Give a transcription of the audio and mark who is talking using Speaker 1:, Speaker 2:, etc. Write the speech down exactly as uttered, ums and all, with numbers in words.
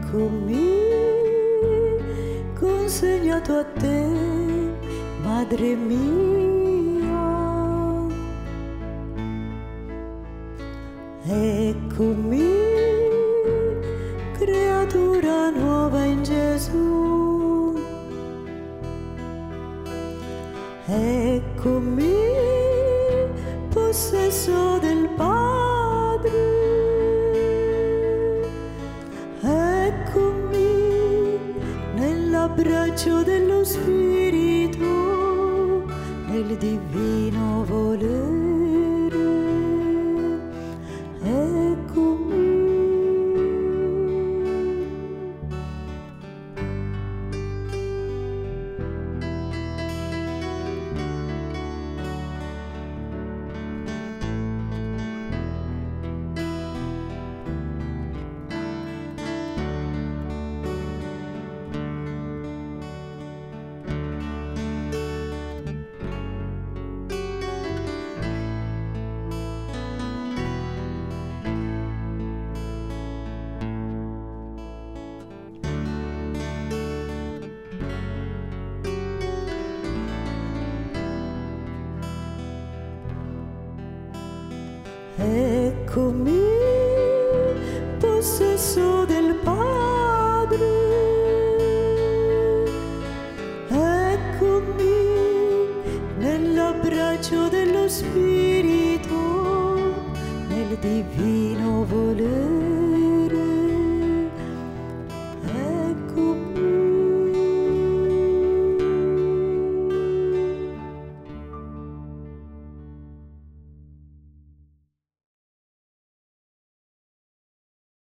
Speaker 1: Eccomi, consegnato a te, madre mia. Eccomi, creatura nuova in Gesù. Eccomi, possesso del Padre. Eccomi nell'abbraccio dello Spirito, nel divino volere. Eccomi. Eccomi